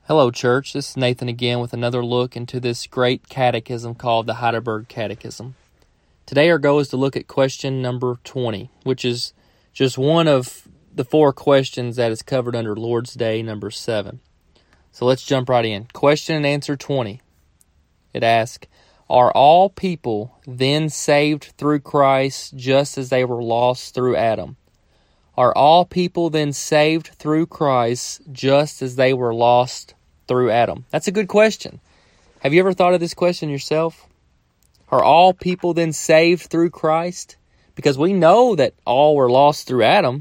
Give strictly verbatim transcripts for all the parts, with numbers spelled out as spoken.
Hello, church. This is Nathan again with another look into this great catechism called the Heidelberg Catechism. Today our goal is to look at question number twenty, which is just one of the four questions that is covered under Lord's Day number seven. So let's jump right in. Question and answer twenty. It asks, are all people then saved through Christ just as they were lost through Adam? Are all people then saved through Christ just as they were lost through Adam? That's a good question. Have you ever thought of this question yourself? Are all people then saved through Christ? Because we know that all were lost through Adam.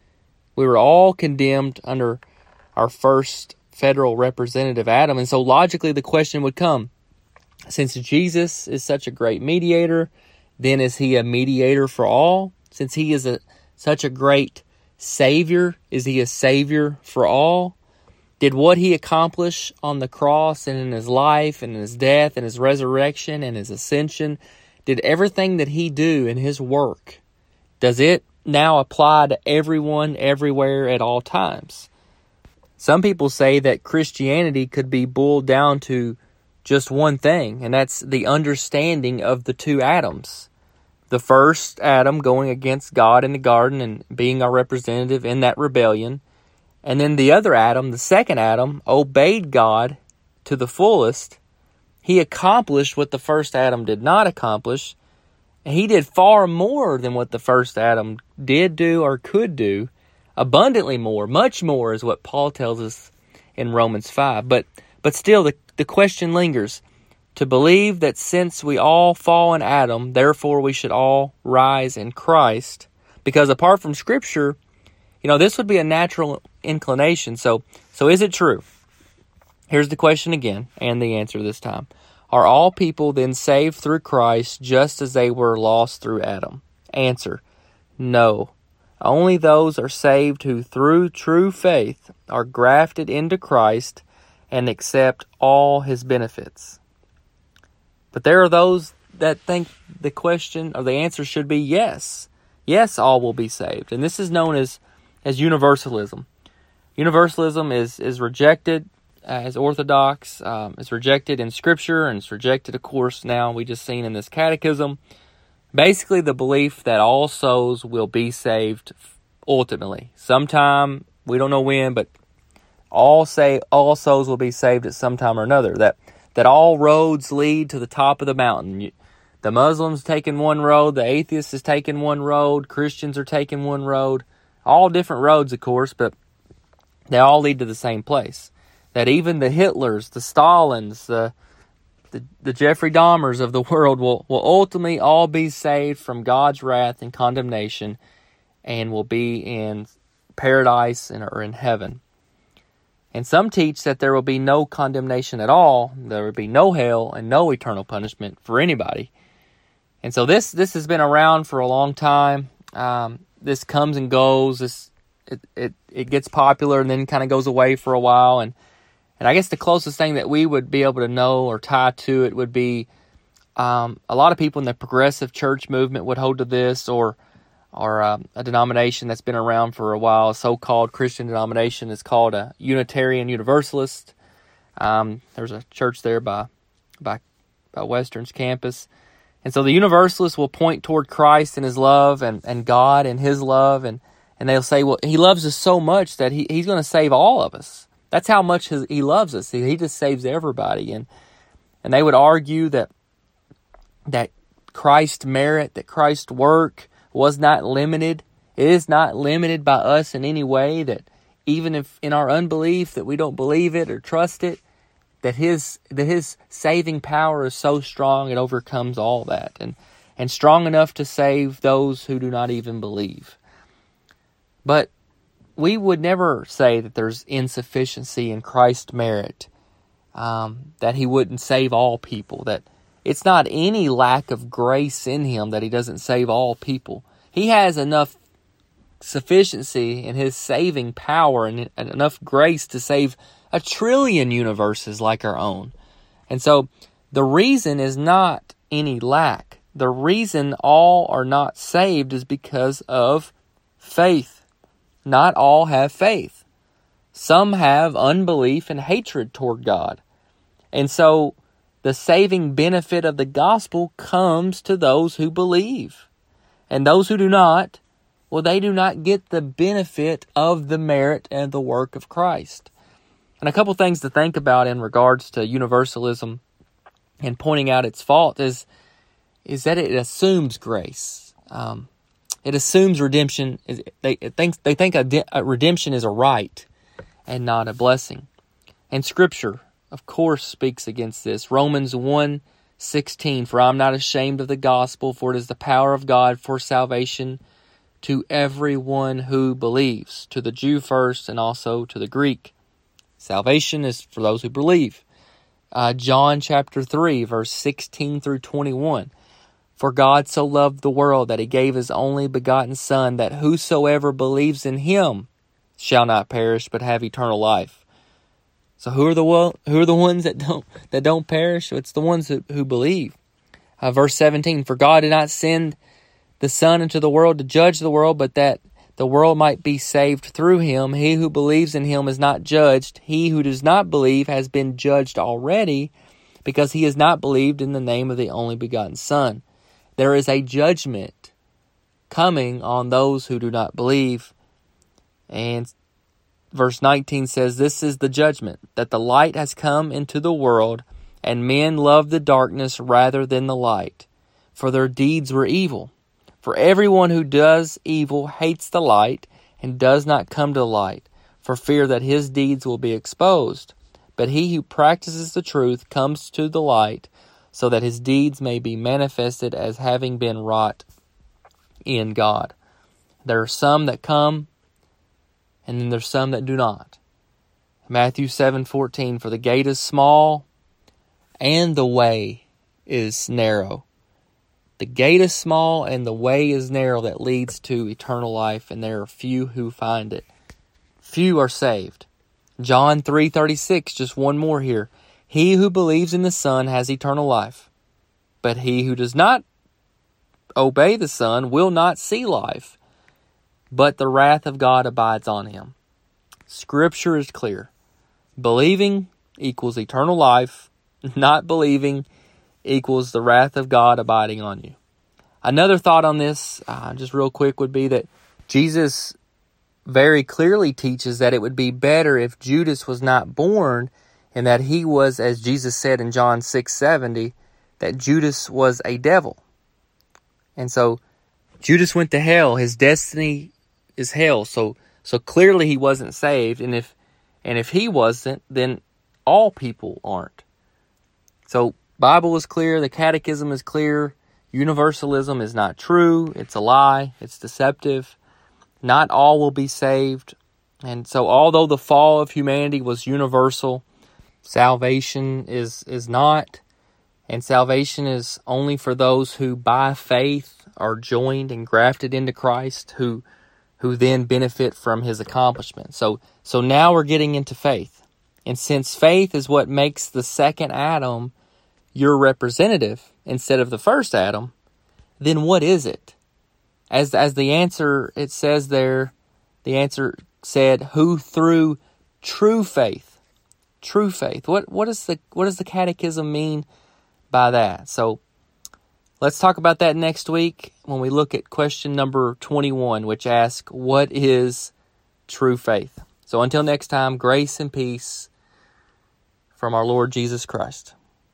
We were all condemned under our first federal representative, Adam. And so logically the question would come, since Jesus is such a great mediator, then is he a mediator for all? Since he is a such a great Savior, is he a Savior for all? Did what he accomplished on the cross and in his life and in his death and his resurrection and his ascension, did everything that he do in his work, does it now apply to everyone, everywhere, at all times? Some people say that Christianity could be boiled down to just one thing, and that's the understanding of the two Adams. The first Adam going against God in the garden and being our representative in that rebellion. And then the other Adam, the second Adam, obeyed God to the fullest. He accomplished what the first Adam did not accomplish. And he did far more than what the first Adam did do or could do. Abundantly more, much more is what Paul tells us in Romans five. But but still, the, the question lingers. To believe that since we all fall in Adam, therefore we should all rise in Christ. Because apart from Scripture, you know, this would be a natural inclination. So, so is it true? Here's the question again, and the answer this time. Are all people then saved through Christ just as they were lost through Adam? Answer, no. Only those are saved who through true faith are grafted into Christ and accept all his benefits. But there are those that think the question or the answer should be yes. Yes, all will be saved. And this is known as, as universalism. Universalism is, is rejected as orthodox. Um, it's rejected in Scripture, and it's rejected, of course, now we just seen in this catechism. Basically, the belief that all souls will be saved ultimately. Sometime, we don't know when, but all say all souls will be saved at some time or another. That that all roads lead to the top of the mountain. The Muslims taking one road, the atheists is taking one road, Christians are taking one road. All different roads, of course, but they all lead to the same place. That even the Hitlers, the Stalins, the the, the Jeffrey Dahmers of the world will, will ultimately all be saved from God's wrath and condemnation and will be in paradise and, or in heaven. And some teach that there will be no condemnation at all. There will be no hell and no eternal punishment for anybody. And so this this has been around for a long time. Um, this comes and goes. This it, it it gets popular and then kind of goes away for a while. And and I guess the closest thing that we would be able to know or tie to it would be um, a lot of people in the progressive church movement would hold to this, or or uh, a denomination that's been around for a while, a so-called Christian denomination, is called a Unitarian Universalist. Um, there's a church there by, by by Western's campus. And so the Universalists will point toward Christ and his love and, and God and his love, and, and they'll say, well, he loves us so much that he, he's going to save all of us. That's how much his, he loves us. He, he just saves everybody. And and they would argue that that Christ's merit, that Christ's work was not limited. It is not limited by us in any way, that even if in our unbelief that we don't believe it or trust it, that his that his saving power is so strong it overcomes all that, and, and strong enough to save those who do not even believe. But we would never say that there's insufficiency in Christ's merit, um, that he wouldn't save all people, that it's not any lack of grace in him that he doesn't save all people. He has enough sufficiency in his saving power and enough grace to save a trillion universes like our own. And so the reason is not any lack. The reason all are not saved is because of faith. Not all have faith. Some have unbelief and hatred toward God. And so the saving benefit of the gospel comes to those who believe. And those who do not, well, they do not get the benefit of the merit and the work of Christ. And a couple things to think about in regards to universalism and pointing out its fault is, is that it assumes grace. Um, it assumes redemption. They it thinks they think a, de- a redemption is a right and not a blessing. And Scripture, of course, speaks against this. Romans one sixteen, for I am not ashamed of the gospel, for it is the power of God for salvation to everyone who believes, to the Jew first and also to the Greek. Salvation is for those who believe. Uh, John chapter three, verse sixteen through twenty-one. For God so loved the world that he gave his only begotten Son, that whosoever believes in him shall not perish but have eternal life. So who are the who are the ones that don't that don't perish? It's the ones who, who believe. Uh, verse seventeen. For God did not send the Son into the world to judge the world, but that the world might be saved through him. He who believes in him is not judged. He who does not believe has been judged already, because he has not believed in the name of the only begotten Son. There is a judgment coming on those who do not believe. And verse nineteen says, this is the judgment, that the light has come into the world, and men love the darkness rather than the light, for their deeds were evil. For everyone who does evil hates the light, and does not come to the light, for fear that his deeds will be exposed. But he who practices the truth comes to the light, so that his deeds may be manifested as having been wrought in God. There are some that come, and then there's some that do not. Matthew seven fourteen, for the gate is small, and the way is narrow. The gate is small, and the way is narrow that leads to eternal life, and there are few who find it. Few are saved. John three thirty-six, just one more here. He who believes in the Son has eternal life, but he who does not obey the Son will not see life, but the wrath of God abides on him. Scripture is clear. Believing equals eternal life. Not believing equals the wrath of God abiding on you. Another thought on this, uh, just real quick, would be that Jesus very clearly teaches that it would be better if Judas was not born, and that he was, as Jesus said in John six seventy, that Judas was a devil. And so Judas went to hell. His destiny is hell. So so clearly he wasn't saved. And if and if he wasn't, then all people aren't. So Bible is clear. The Catechism is clear. Universalism is not true. It's a lie. It's deceptive. Not all will be saved. And so although the fall of humanity was universal, salvation is, is not. And salvation is only for those who by faith are joined and grafted into Christ, who who then benefit from his accomplishment. So so now we're getting into faith. And since faith is what makes the second Adam your representative instead of the first Adam, then what is it? As as the answer, it says there, the answer said, who through true faith, true faith. What what is the what does the Catechism mean by that? So let's talk about that next week when we look at question number twenty-one, which asks, what is true faith? So until next time, grace and peace from our Lord Jesus Christ.